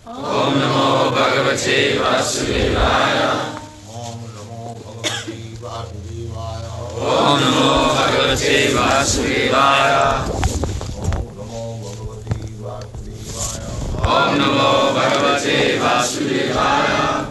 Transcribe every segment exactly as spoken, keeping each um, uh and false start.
Om Namo Bhagavate Vasudevaya. Om Namo Bhagavate Vasudevaya. Om Namo Bhagavate Vasudevaya. Om Namo Bhagavate Vasudevaya.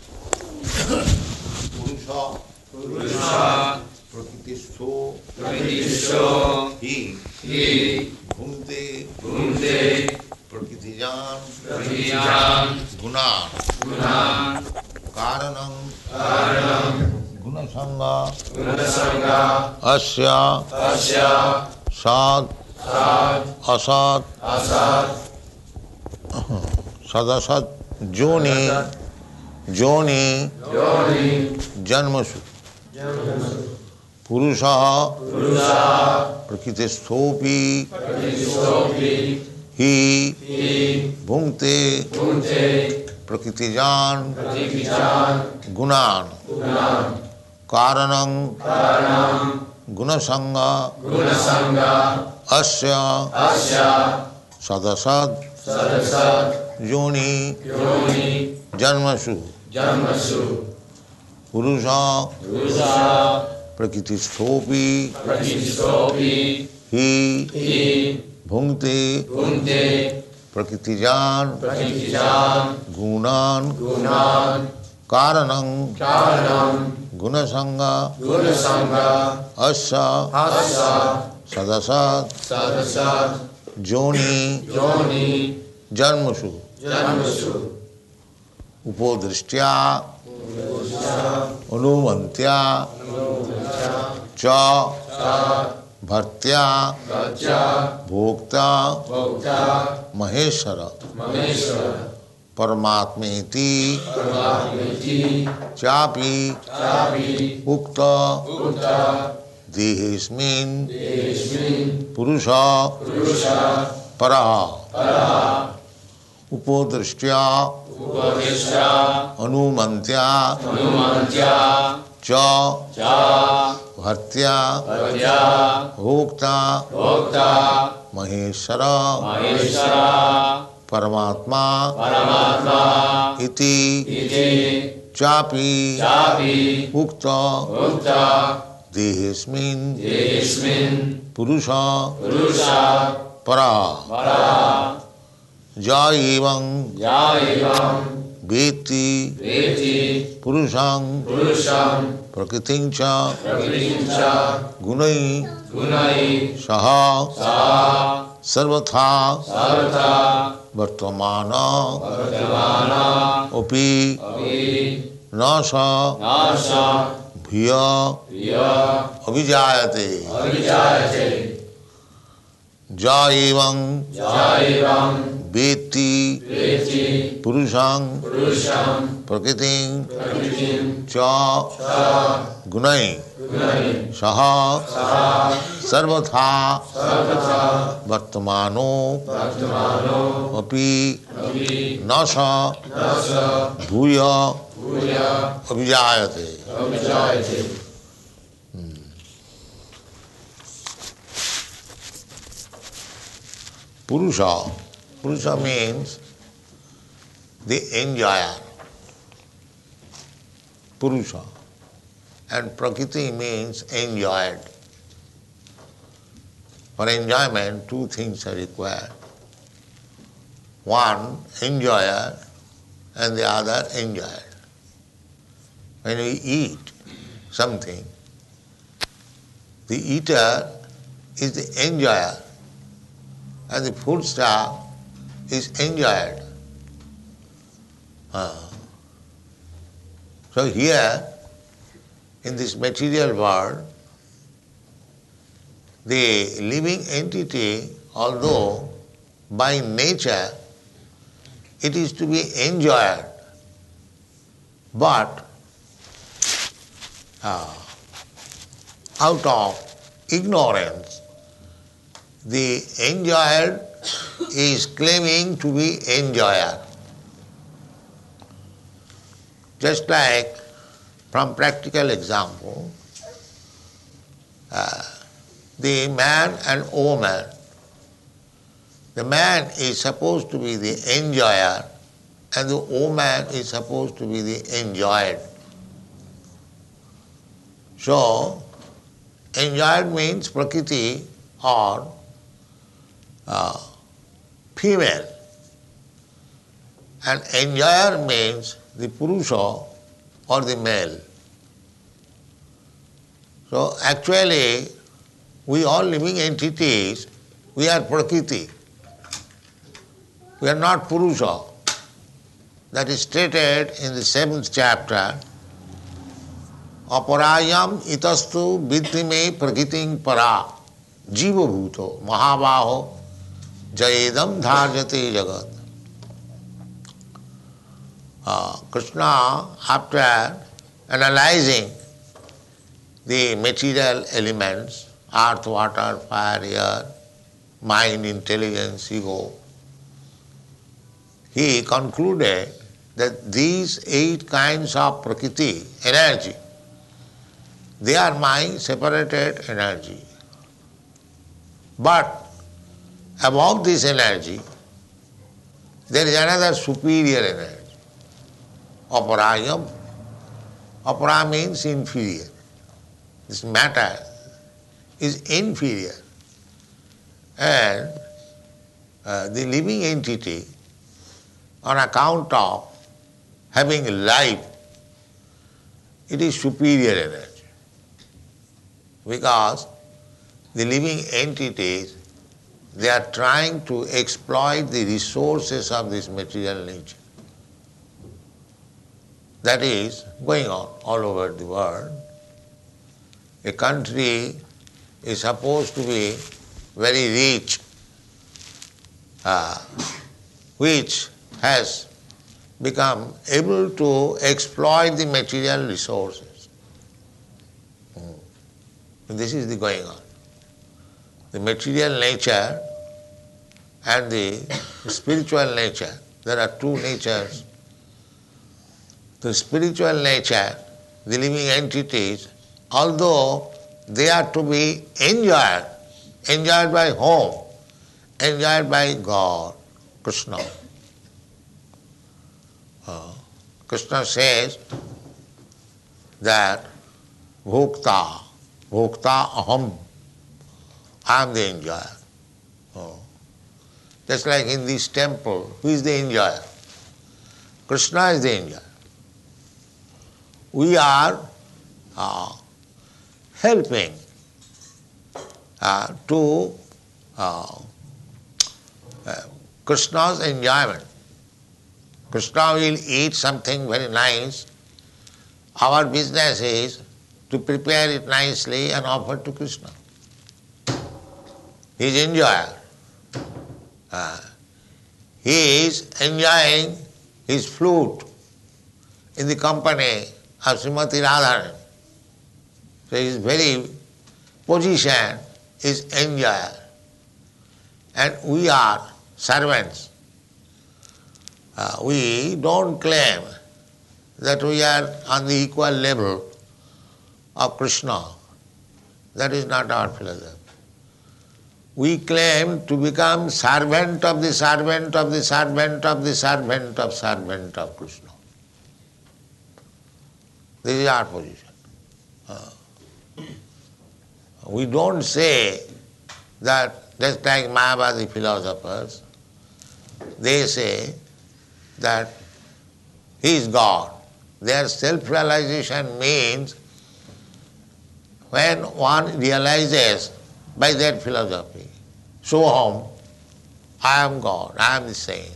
Purusha, Purusha, Prakritisto, Prakritisto, Hi, Hi, Bhunte, Bhunte, Prakritijan, Prakritijan, Gunan, Gunan, Karanam, Karanam, Gunasanga, Gunasanga, Asya, Asya, Sad, Sad, Asad, Asad, Sadasad, Joni, Joni, Yoni, Janmasu, Janmasu, Purusha, Purusha, Prakritistopi, Prakritistopi, Hi, Hi, Bhunte, Bhunte, Prakritijan, Prakritijan, Gunan, Gunan, Karanam, Karanam, Gunasanga, Gunasanga, Asya, Asya, Sadasad, Sadasad, Joni, Yoni, Janmasu, Janmasu, Purusha, Purusha, Prakritistopi, Prakritistopi, Hi, Hi, Bhunte, Bhunte, Prakritijan, Prakritijan, Gunan, Gunan, Karanam, Karanam, Gunasanga, Gunasanga, Asya, Asya, Sadasad, Sadasad, Joni, Yoni, Janmasu, Janmasu, Upodrishtya, Anumantya, Cha, Bhartya, Raja, Bhokta, Bhokta, Maheshwara, Maheshwara, Paramatmeti, Paramatmeti, Chapi, Chapi, Ukta, Ukta, Dehesmin, Deshmin, Purusha, Purusha, Paraha, Paraha, Upodrishtya, Upadishya, Anumantya, Anumantya, Cha, Cha, Bhartya, Bhajya, Bhokta, Bhokta, Maheshwara, Maheshwara, Paramatma, Paramatma, Iti, Iti, Chapi, Chapi, Ukta, Ukta, Dehesmin, Deshmin, Purusha, Purusha, Para, Para, Jaivam, Jaivam, Veti, Veti, Purusham, Purusham, Prakritincha, Prakritincha, Gunai, Gunai, Saha, Saha, Sarvatha, Sarvata, Vartamana, Vartamana, Opi, Api, Nasa, Nasa, Bhiya, Priya, Abhijayate, Avijayate, Jaivam, Jaivam, Veti, Veti, Purusham, Purusham, Prakritin, Prakritim, Cha, Cha, Gunai, Gunai, Saha, Saha, Sarvatha, Sarvata, Vartamano, Vartamano, Api, Api, Nasa, Nasa, Bhuya, Bhuya, Abhijayate. Avijayate. Purusha. Purusha means the enjoyer. Purusha. And Prakriti means enjoyed. For enjoyment, two things are required. One, enjoyer, and the other, enjoyed. When we eat something, the eater is the enjoyer, and the food stuff is enjoyed. Uh, so here, in this material world, the living entity, although by nature it is to be enjoyed, but uh, out of ignorance, the enjoyer is claiming to be enjoyer. Just like, from practical example, uh, the man and woman, the man is supposed to be the enjoyer and the woman is supposed to be the enjoyed. So, enjoyed means Prakriti or uh, female, and enjoyer means the Purusha or the male. So actually, we all living entities, we are Prakriti. We are not Purusha. That is stated in the seventh chapter. Aparayam itastu vidhime prakritim para jiva bhuto mahabaho jayedam dharjate jagat. Uh, Krishna, after analyzing the material elements, earth, water, fire, air, mind, intelligence, ego, he concluded that these eight kinds of Prakriti, energy, they are my separated energy. But above this energy, there is another superior energy. Aparayam. Apara means inferior. This matter is inferior. And uh, the living entity, on account of having life, it is superior energy. Because the living entities, they are trying to exploit the resources of this material nature. That is going on all over the world. A country is supposed to be very rich, uh, which has become able to exploit the material resources. Mm. This is the going on. The material nature and the spiritual nature, there are two natures. The spiritual nature, the living entities, although they are to be enjoyed, enjoyed by whom? Enjoyed by God, Krishna. Uh, Krishna says that Bhokta, Bhokta aham, I am the enjoyer. Oh. Just like in this temple, who is the enjoyer? Krishna is the enjoyer. We are uh, helping uh, to uh, uh, Krishna's enjoyment. Krishna will eat something very nice. Our business is to prepare it nicely and offer to Krishna. He is enjoyer. Uh, he is enjoying his flute in the company of Srimati Radharani. So his very position is enjoyer. And we are servants. Uh, we don't claim that we are on the equal level of Krishna. That is not our philosophy. We claim to become servant of the servant of the servant of the servant of servant of Krishna. This is our position. Uh, we don't say that, just like Mayavadi philosophers, they say that he is God. Their self-realization means when one realizes by that philosophy, Soham, I am God, I am the same.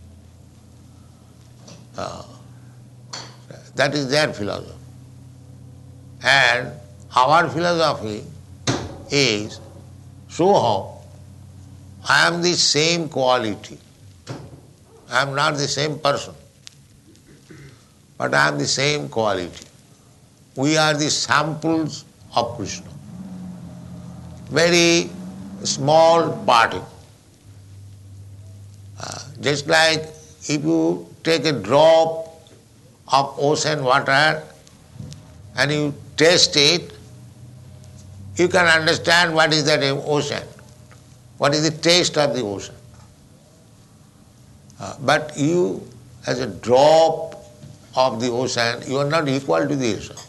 Uh, that is their philosophy. And our philosophy is Soham, I am the same quality. I am not the same person, but I am the same quality. We are the samples of Krishna. Very small particle. Uh, just like if you take a drop of ocean water and you taste it, you can understand what is that ocean, what is the taste of the ocean. Uh, but you as a drop of the ocean, you are not equal to the ocean.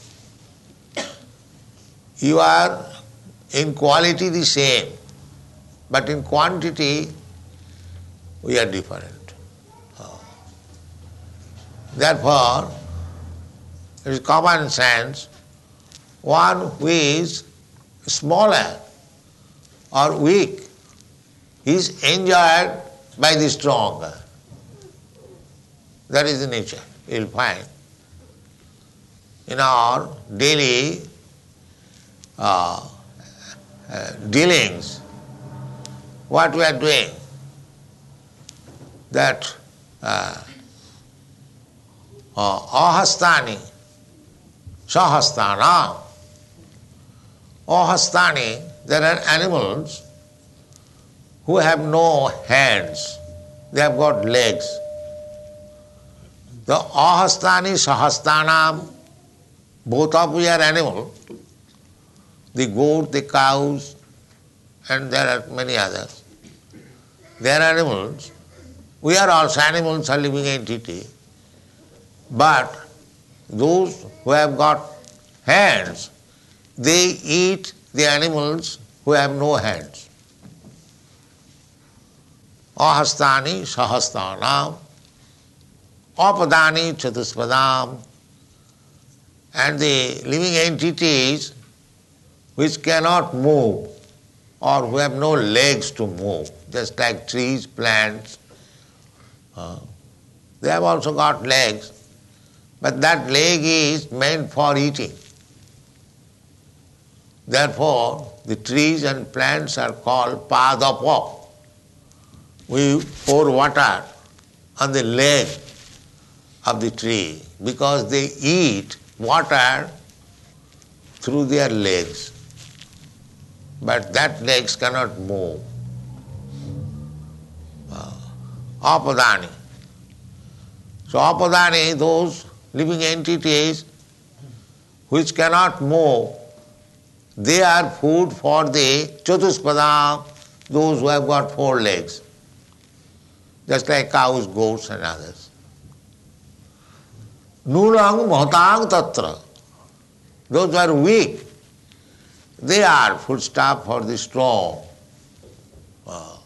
You are in quality the same, but in quantity we are different. Therefore, it is common sense, one who is smaller or weak is enjoyed by the stronger. That is the nature, you will find. In our daily uh, uh, dealings, what we are doing, that uh, uh, ahastani, sahastana, ahastani, there are animals who have no hands, they have got legs. The ahastani, sahastana, both of we are animals, the goat, the cows, and there are many others. They are animals. We are also animals, are living entity. But those who have got hands, they eat the animals who have no hands. Ahastani sahasthanam, apadani chatuspadam, and the living entities which cannot move or who have no legs to move, just like trees, plants, uh, they have also got legs, but that leg is meant for eating. Therefore, the trees and plants are called padapa. We pour water on the leg of the tree because they eat water through their legs. But that legs cannot move. Uh, apadani. So apadani, those living entities which cannot move, they are food for the chatuspada, those who have got four legs, just like cows, goats and others. Nunang mahotang tatra, those who are weak, they are foodstuff for the strong. Uh,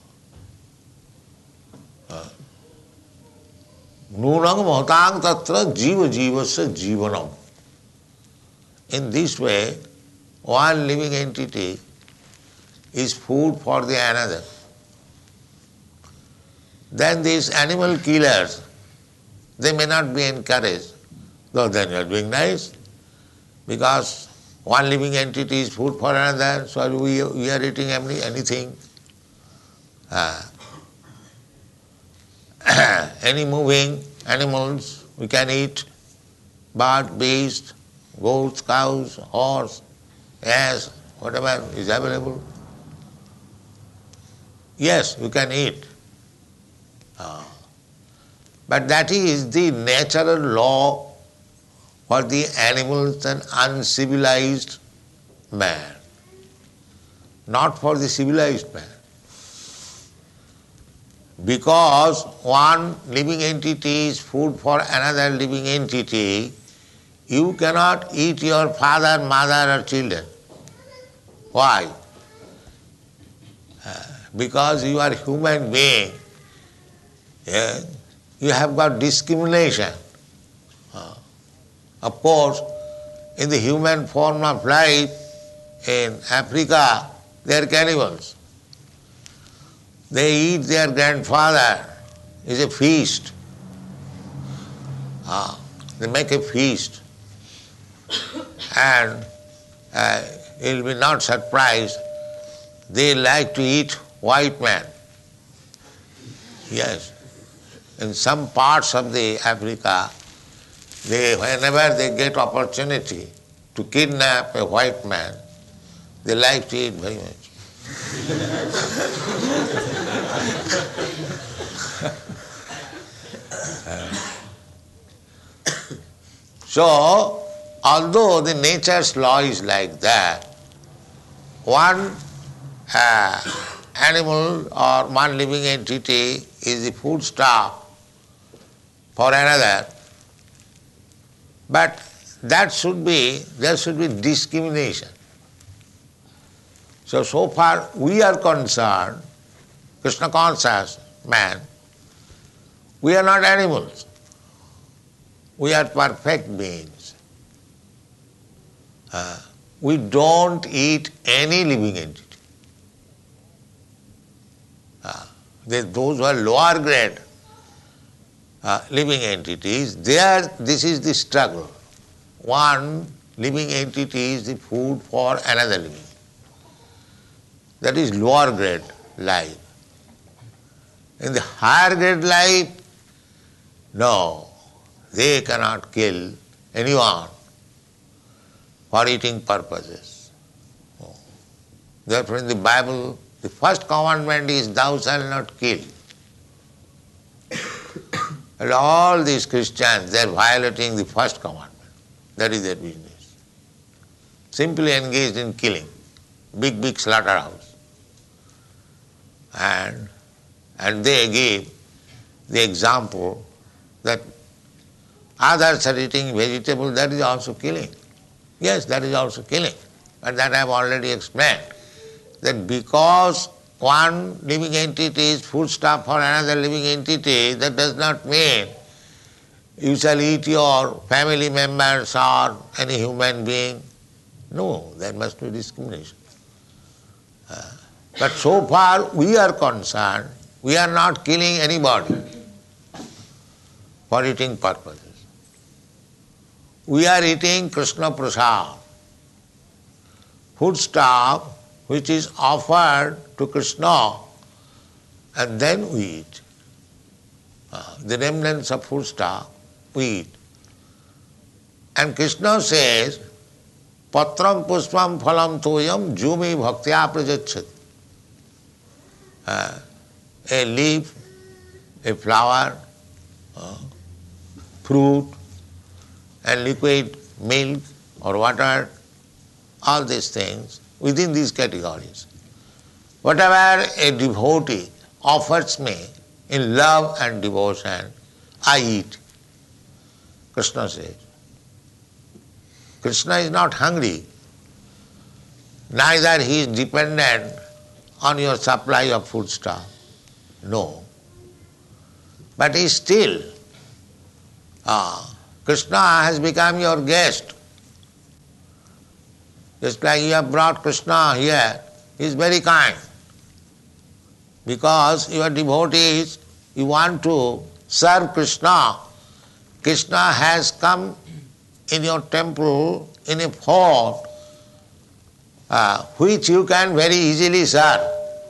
uh, Nunang mahotang tatra jiva jivasya jivanam. In this way, one living entity is food for the another. Then these animal killers, they may not be encouraged, though then you are doing nice, because one living entity is food for another, so we, we are eating any, anything. Uh, any moving animals we can eat, bird, beast, goats, cows, horse, ass, whatever is available. Yes, you can eat. Uh, but that is the natural law for the animals and uncivilized man, not for the civilized man. Because one living entity is food for another living entity, you cannot eat your father, mother or children. Why? Uh, because you are human being. Yeah, you have got discrimination. Uh, of course, in the human form of life in Africa, they are cannibals. They eat their grandfather. It's a feast. Uh, they make a feast. And uh, you'll be not surprised, they like to eat white man. Yes. In some parts of the Africa, they, whenever they get opportunity to kidnap a white man, they like to eat very much. So, although the nature's law is like that, one uh, animal or one living entity is the foodstuff for another, but that should be, there should be discrimination. So, so far we are concerned, Krishna conscious man, we are not animals. We are perfect beings. Uh, we don't eat any living entity. Uh, they, those who are lower grade uh, living entities, there this is the struggle. One living entity is the food for another living. That is lower grade life. In the higher grade life, no, they cannot kill anyone for eating purposes. Therefore in the Bible, the first commandment is thou shalt not kill. And all these Christians, they are violating the first commandment. That is their business. Simply engaged in killing. Big, big slaughterhouse. And, and they give the example that others are eating vegetables, that is also killing. Yes, that is also killing. But that I have already explained. That because one living entity is foodstuff for another living entity, that does not mean you shall eat your family members or any human being. No, there must be discrimination. Uh, but so far we are concerned, we are not killing anybody for eating purposes. We are eating Krishna Prasad, foodstuff which is offered to Krishna, and then we eat. Uh, the remnants of foodstuff we eat. And Krishna says, Patram pushpam phalam toyam jumi bhaktya prajacchati. Uh, a leaf, a flower, uh, fruit, and liquid milk or water, all these things within these categories. Whatever a devotee offers me in love and devotion, I eat. Krishna says. Krishna is not hungry, neither he is dependent on your supply of foodstuff. No. But he still, ah, Krishna has become your guest. Just like you have brought Krishna here, he is very kind. Because you are devotees, you want to serve Krishna. Krishna has come in your temple in a form uh, which you can very easily serve.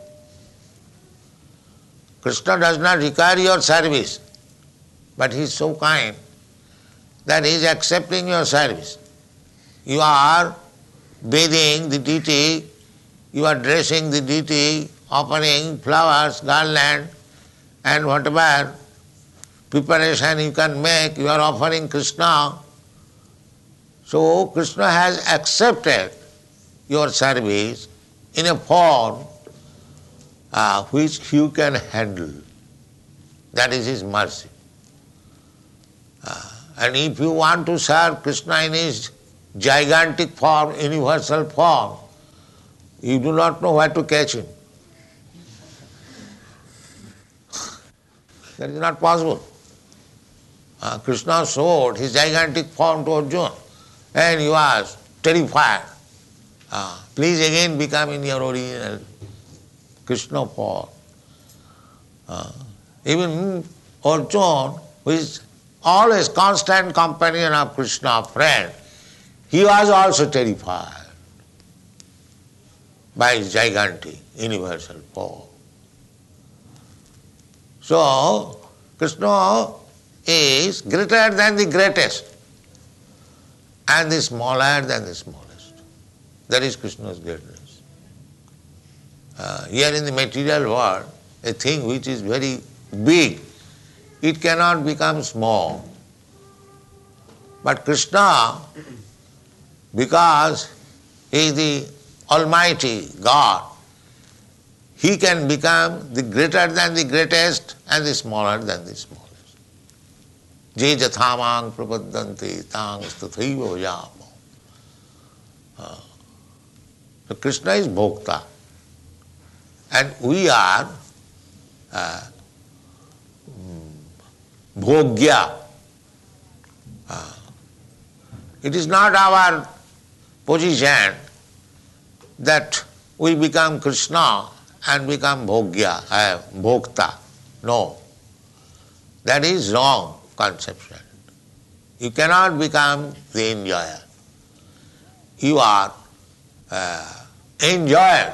Krishna does not require your service, but he is so kind that he is accepting your service. You are bathing the deity, you are dressing the deity, offering flowers, garland, and whatever preparation you can make, you are offering Krishna. So Krishna has accepted your service in a form uh, which you can handle. That is his mercy. Uh, and if you want to serve Krishna in his gigantic form, universal form, you do not know where to catch him. That is not possible. Uh, Krishna showed his gigantic form to Arjuna, and he was terrified. Uh, please again become in your original Krishna form. Uh, even Arjuna, who is always constant companion of Krishna, friend, he was also terrified by his gigantic universal form. So, Krishna is greater than the greatest and the smaller than the smallest. That is Krishna's greatness. Uh, here in the material world, a thing which is very big, it cannot become small. But Krishna, because he is the Almighty God, he can become the greater than the greatest and the smaller than the smallest. Je jathamang prapaddante tang tathaiva yama. Uh, so Krishna is bhokta. And we are uh, bhogya. Uh, it is not our position that we become Krishna and become bhogya, uh, bhokta. No. That is wrong conception. You cannot become the enjoyer. You are uh, enjoyer.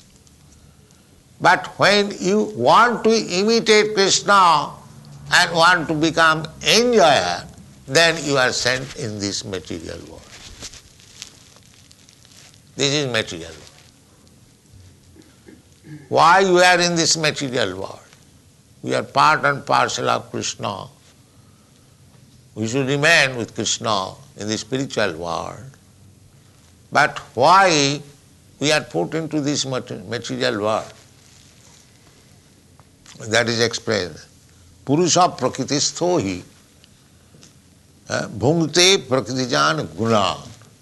But when you want to imitate Krishna and want to become enjoyer, then you are sent in this material world. This is material world. Why you are in this material world? We are part and parcel of Krishna. We should remain with Krishna in the spiritual world. But why we are put into this material world? That is explained. Purusha prakritisto hi bhungte prakritijan guna.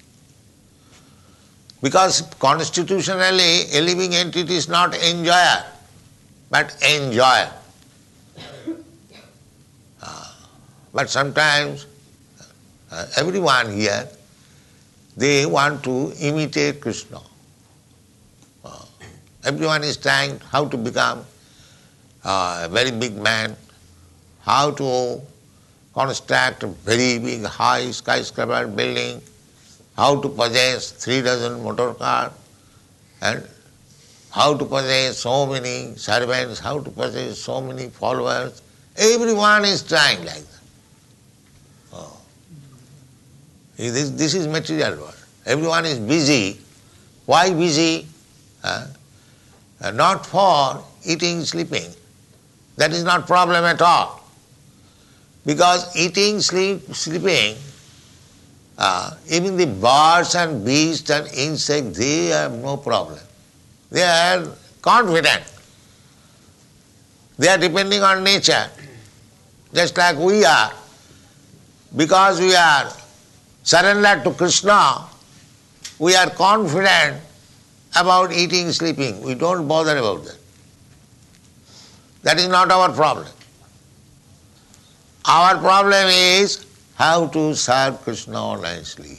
Because constitutionally a living entity is not enjoyer, but enjoyer. Uh, but sometimes uh, everyone here, they want to imitate Krishna. Uh, everyone is trying how to become uh, a very big man, how to construct a very big high skyscraper building, how to possess three dozen motor cars, and how to possess so many servants, how to possess so many followers. Everyone is trying like that. Oh. This, this is material world. Everyone is busy. Why busy? Uh, uh, not for eating, sleeping. That is not problem at all. Because eating, sleep, sleeping, uh, even the birds and beasts and insects, they have no problem. They are confident. They are depending on nature, just like we are. Because we are surrendered to Krishna, we are confident about eating, sleeping. We don't bother about that. That is not our problem. Our problem is how to serve Krishna nicely.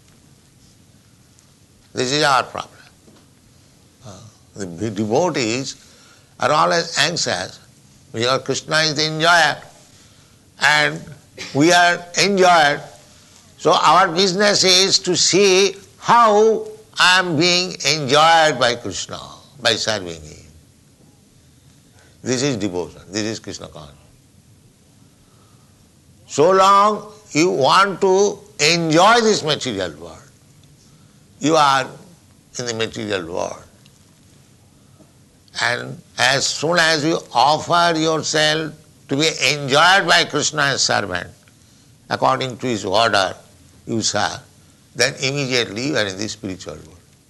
This is our problem. Uh, the devotees are always anxious because Krishna is the enjoyer and we are enjoyed. So our business is to see how I am being enjoyed by Krishna, by serving Him. This is devotion, this is Krishna consciousness. So long you want to enjoy this material world, you are in the material world. And as soon as you offer yourself to be enjoyed by Krishna as servant, according to His order, you serve, then immediately you are in the spiritual world.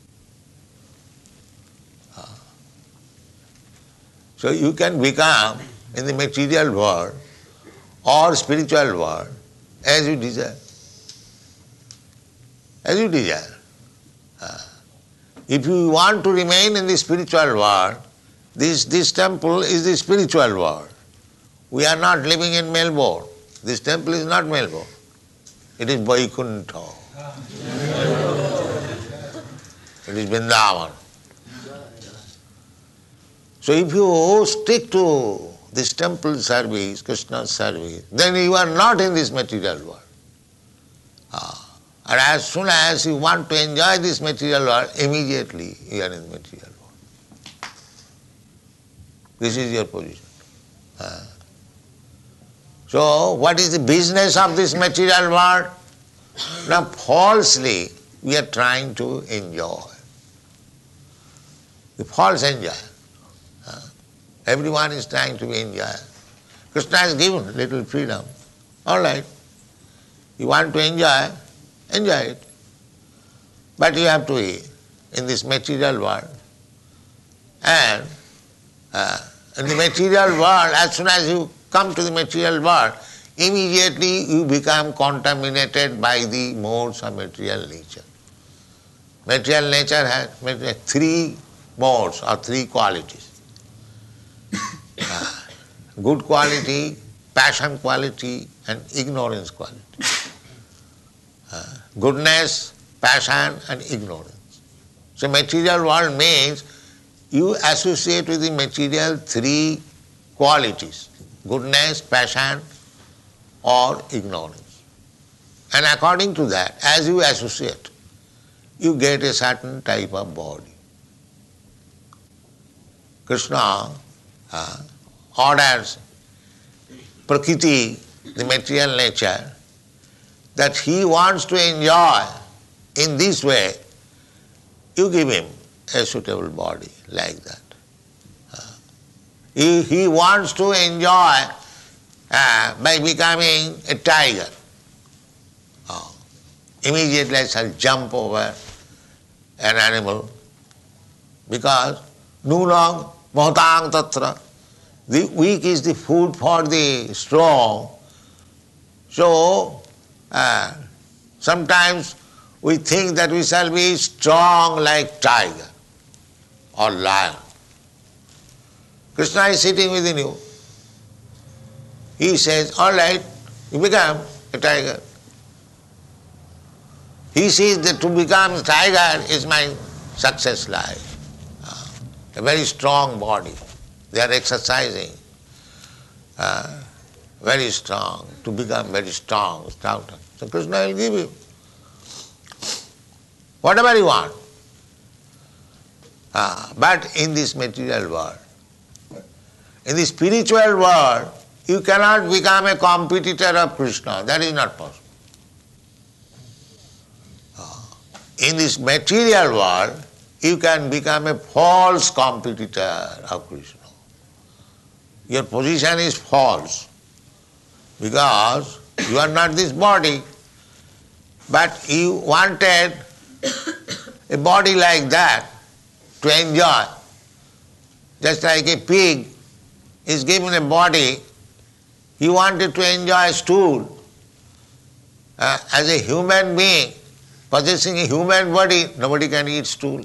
So you can become in the material world or spiritual world as you desire. As you desire. Uh, if you want to remain in the spiritual world, this, this temple is the spiritual world. We are not living in Melbourne. This temple is not Melbourne. It is Vaikuntha. It is Vrindavan. So if you stick to this temple service, Krishna's service, then you are not in this material world. Ah. And as soon as you want to enjoy this material world, immediately you are in the material world. This is your position. Ah. So what is the business of this material world? Now falsely we are trying to enjoy. The false enjoy. Everyone is trying to be enjoyed. Krishna has given little freedom. All right. You want to enjoy, enjoy it. But you have to be in this material world. And uh, in the material world, as soon as you come to the material world, immediately you become contaminated by the modes of material nature. Material nature has three modes or three qualities. Uh, good quality, passion quality, and ignorance quality. Uh, goodness, passion, and ignorance. So material world means you associate with the material three qualities: goodness, passion, or ignorance. And according to that, as you associate, you get a certain type of body. Krishna uh, orders Prakriti, the material nature, that he wants to enjoy in this way, you give him a suitable body like that. Uh, he, he wants to enjoy uh, by becoming a tiger. Uh, immediately I shall jump over an animal because nunang mohtang tatra. The weak is the food for the strong. So, uh, sometimes we think that we shall be strong like tiger or lion. Krishna is sitting within you. He says, all right, you become a tiger. He sees that to become a tiger is my success life. Uh, a very strong body. They are exercising. Uh, very strong, to become very strong, stouter. So Krishna will give you whatever you want. Uh, but in this material world, in the spiritual world, you cannot become a competitor of Krishna. That is not possible. Uh, in this material world, you can become a false competitor of Krishna. Your position is false because you are not this body, but you wanted a body like that to enjoy. Just like a pig is given a body, he wanted to enjoy stool. Uh, as a human being, possessing a human body, nobody can eat stool.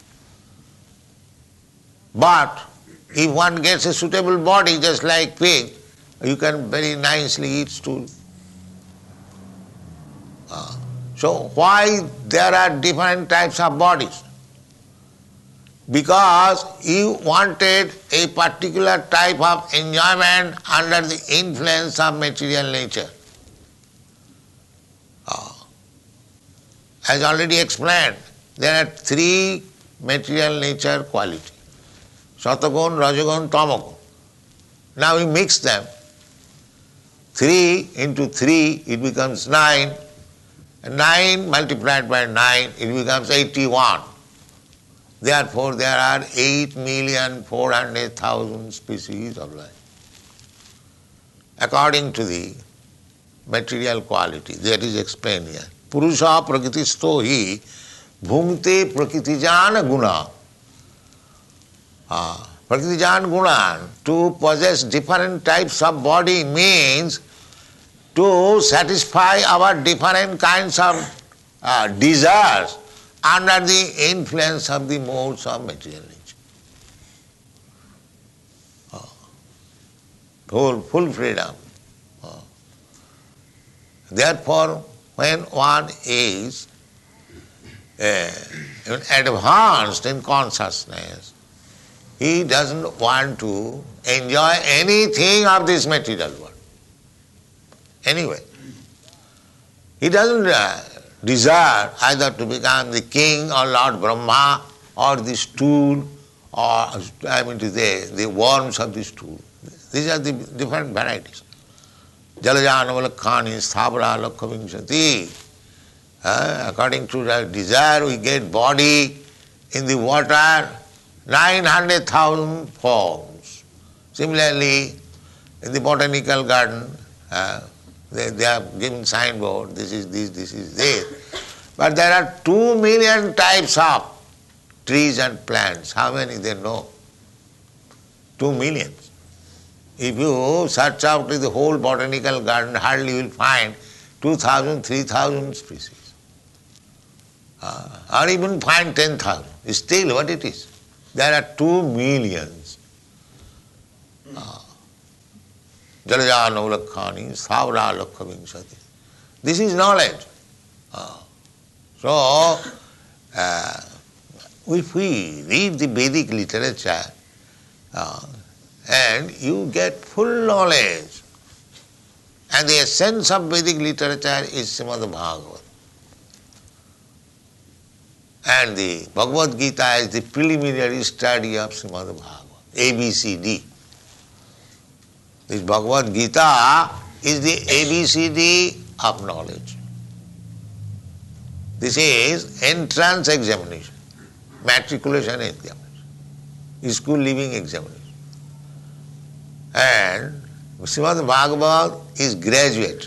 But if one gets a suitable body, just like pig, you can very nicely eat stool. Uh, so why there are different types of bodies? Because you wanted a particular type of enjoyment under the influence of material nature. Uh, as already explained, there are three material nature qualities. Satagun, Rajagun, Tamagun. Now we mix them. Three into three, it becomes nine. And nine multiplied by nine, it becomes eighty-one. Therefore, there are eight million four hundred thousand species of life. According to the material quality, that is explained here. Purusha prakritisto hi bhungte prakritijan guna. Uh, Prakritijan guna, to possess different types of body means to satisfy our different kinds of uh, desires under the influence of the modes of material nature. Uh, full, full freedom. Uh, therefore, when one is uh, advanced in consciousness, he doesn't want to enjoy anything of this material world. Anyway, he doesn't uh, desire either to become the king or Lord Brahma or the stool or, I mean to say, the worms of the stool. These are the different varieties. Jalajanavalakkhani sthabara lakhavimsati. Uh, according to the desire, we get body in the water, nine hundred thousand forms. Similarly, in the botanical garden, uh, they, they have given signboard, this is this, this is this. But there are two million types of trees and plants. How many they know? Two millions. If you search out the whole botanical garden, hardly you will find two thousand, three thousand species. Uh, or even find ten thousand. Still what it is? There are two millions. Jalaja Navlakhani, Savra Lakha Vimsati. This is knowledge. Uh, so, uh, if we read the Vedic literature, uh, and you get full knowledge, and the essence of Vedic literature is Srimad Bhagavad. And the Bhagavad Gita is the preliminary study of Srimad Bhagavad, A B C D. This Bhagavad Gita is the A B C D of knowledge. This is entrance examination, matriculation examination, school leaving examination. And Srimad Bhagavad is graduate.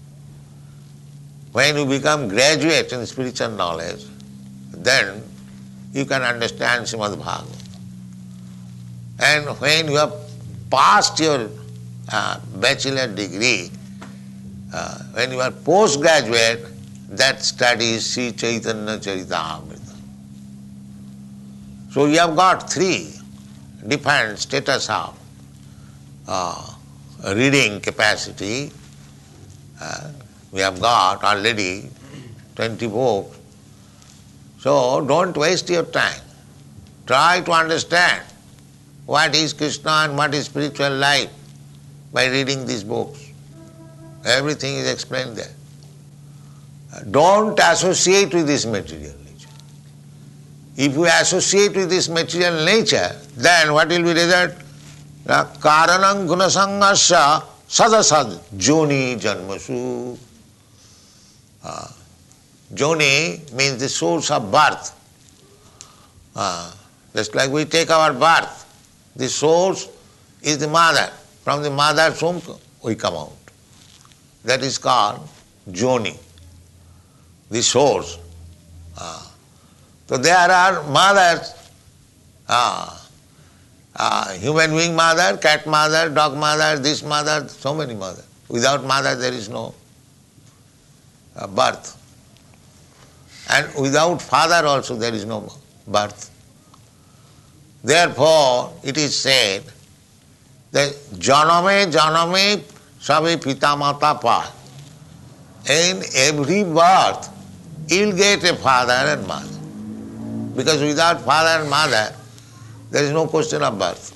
When you become graduate in spiritual knowledge, then you can understand Srimad Bhagavad. And when you have passed your uh, bachelor degree, uh, when you are postgraduate, that studies Sri Chaitanya Charitamrita. So you have got three different status of uh, reading capacity. Uh, we have got already twenty books. So don't waste your time. Try to understand what is Krishna and what is spiritual life by reading these books. Everything is explained there. Don't associate with this material nature. If you associate with this material nature, then what will be the result? Karanam gunasangasya sadasad joni janmasu. Uh, Joni means the source of birth. Uh, just like we take our birth, the source is the mother. From the mother's womb we come out. That is called Joni, the source. Uh, so there are mothers, uh, uh, human being mother, cat mother, dog mother, this mother, so many mothers. Without mother there is no uh, birth. And without father also there is no birth. Therefore, it is said that janame janame sabe pita mata pa. In every birth, you will get a father and mother. Because without father and mother, there is no question of birth.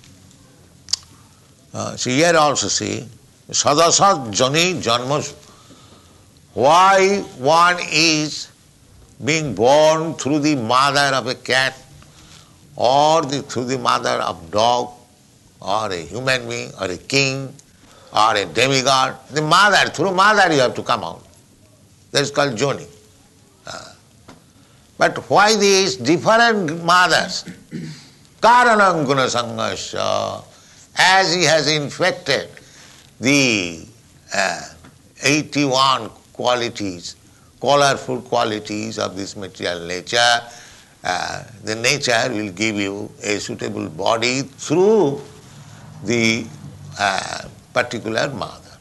Uh, see here also see, sadasat jani janmas. Why one is being born through the mother of a cat or the, through the mother of dog or a human being or a king or a demigod. The mother, through mother you have to come out. That is called Joni. Uh, but why these different mothers? Karanam gunasangasya. As he has infected the uh, eighty-one qualities, colorful qualities of this material nature, uh, the nature will give you a suitable body through the uh, particular mother.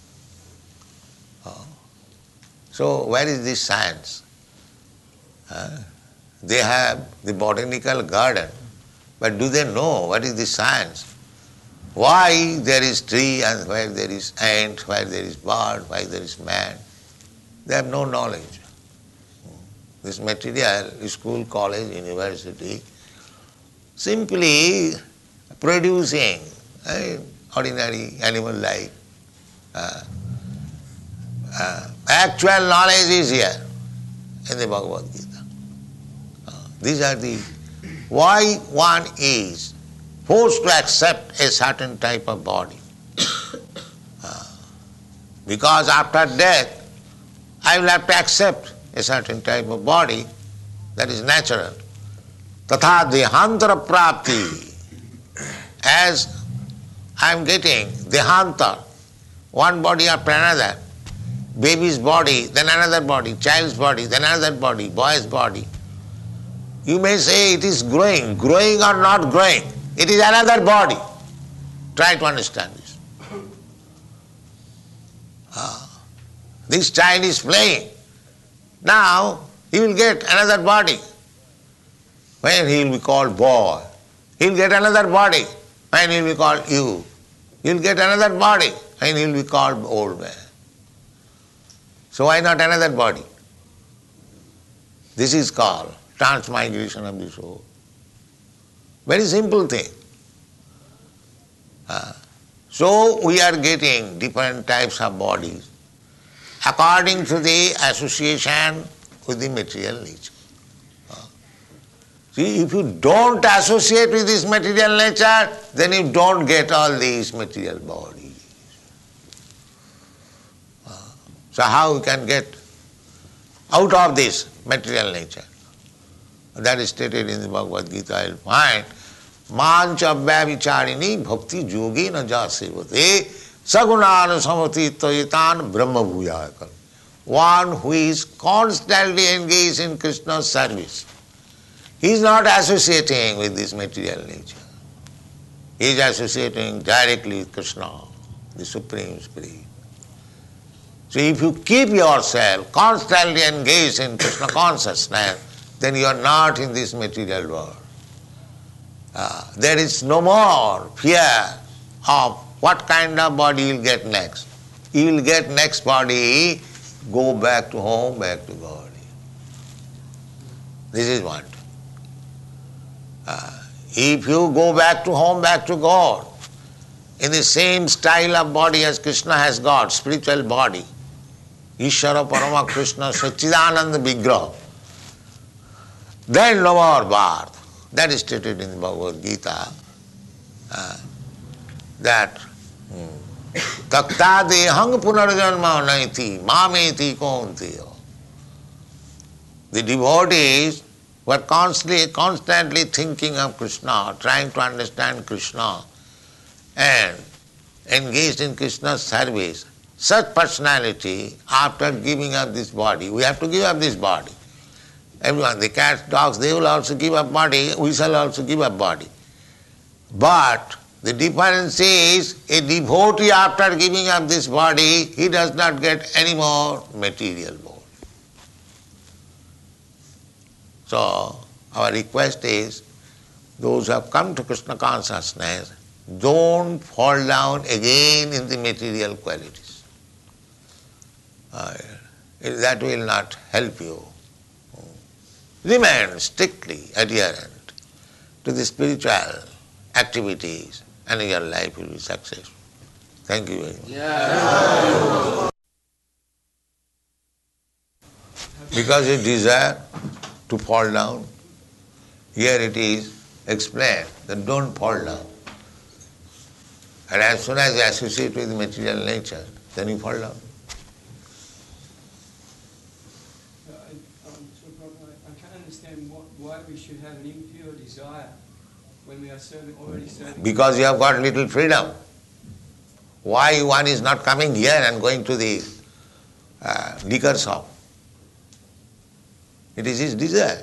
Oh. So where is this science? Uh, they have the botanical garden, but do they know what is the science? Why there is tree and where there is ant, where there is bird, why there is man? They have no knowledge. This material, school, college, university, simply producing uh, ordinary animal life. Uh, uh, actual knowledge is here in the Bhagavad Gita. Uh, these are the, why one is forced to accept a certain type of body. Uh, because after death, I will have to accept a certain type of body that is natural. Tatha dehantara prapti. As I am getting dehanta, one body after another, baby's body, then another body, child's body, then another body, boy's body. You may say it is growing, growing or not growing, it is another body. Try to understand this. Uh, this child is playing. Now he will get another body. When he will be called boy, he will get another body. When he will be called youth, he will get another body. When he will be called old man. So why not another body? This is called transmigration of the soul. Very simple thing. Uh, so we are getting different types of bodies according to the association with the material nature. Uh, see, if you don't associate with this material nature, then you don't get all these material bodies. Uh, so how you can get out of this material nature? That is stated in the Bhagavad Gita. You'll find Mancha Vyavicharini Bhakti Yogi na Jasevate Sagunan Samatitoyitan Brahma Bhuyakal. One who is constantly engaged in Krishna's service. He is not associating with this material nature. He is associating directly with Krishna, the Supreme Spirit. So if you keep yourself constantly engaged in Krishna consciousness, then you are not in this material world. Uh, there is no more fear of what kind of body you will get next. You will get next body, go back to home, back to God. This is one. Uh, if you go back to home, back to God, in the same style of body as Krishna has got, spiritual body, Ishvara Parama Krishna Sachidananda Vigraha, then no more birth. That is stated in the Bhagavad Gita, uh, that Takta dehang punarjanma naiti mameti kontiyo. The devotees were constantly, constantly thinking of Krishna, trying to understand Krishna and engaged in Krishna's service. Such personality, after giving up this body, we have to give up this body. Everyone, the cats, dogs, they will also give up body, we shall also give up body. But the difference is, a devotee after giving up this body, he does not get any more material body. So, our request is, those who have come to Krishna consciousness, don't fall down again in the material qualities. Uh, that will not help you. Remain strictly adherent to the spiritual activities and your life will be successful. Thank you very much. Yeah. Because you desire to fall down, here it is explained that don't fall down. And as soon as you associate with material nature, then you fall down. Why we should have an impure desire when we are serving, already serving? Because you have got little freedom. Why one is not coming here and going to the uh, liquor shop? It is his desire.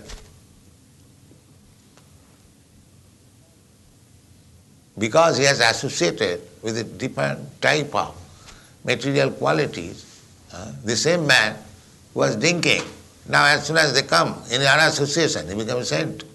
Because he has associated with a different type of material qualities, uh, the same man who was drinking, now as soon as they come in an association, he becomes a saint.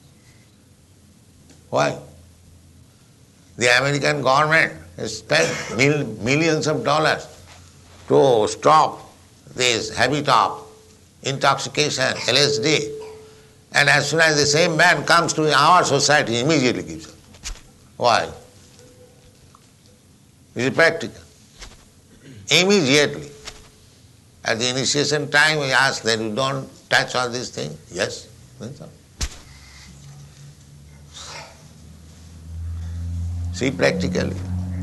Why? The American government has spent mil- millions of dollars to stop this habit of intoxication, L S D. And as soon as the same man comes to our society, he immediately gives up. Why? It is practical. Immediately. At the initiation time, we ask that you don't touch all these things. Yes. That's all. See practically.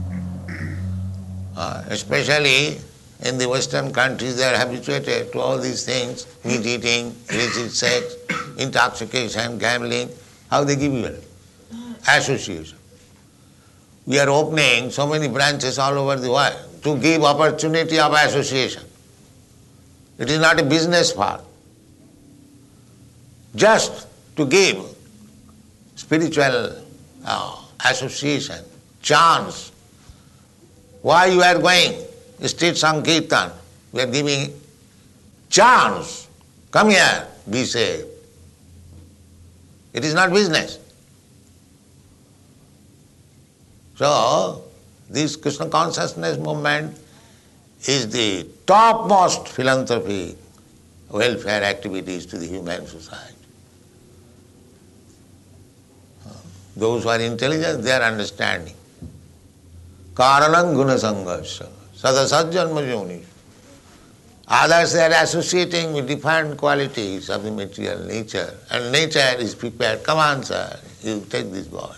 Uh, especially in the Western countries, they are habituated to all these things, meat eating, illicit sex, intoxication, gambling. How they give you it? Association. We are opening so many branches all over the world to give opportunity of association. It is not a business part. Just to give spiritual uh, association, chance. Why you are going? Street Sankirtan. We are giving chance. Come here, be saved. It is not business. So, this Krishna consciousness movement is the topmost philanthropy, welfare activities to the human society. Those who are intelligent, they are understanding. Karanam guna sanghasya, sadasajjanma yoni. Others, they are associating with different qualities of the material nature, and nature is prepared. Come on, sir, you take this body.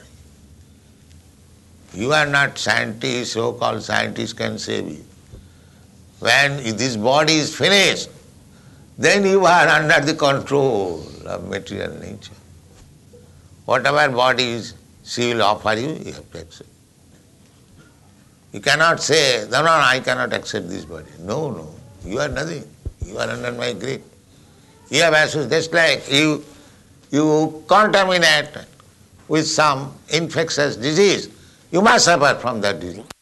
You are not scientists, so-called scientists can save you. When this body is finished, then you are under the control of material nature. Whatever bodies she will offer you, you have to accept. You cannot say, no, no, I cannot accept this body. No, no, you are nothing. You are under my grip. You have associated, just like you, you contaminate with some infectious disease, you must suffer from that disease.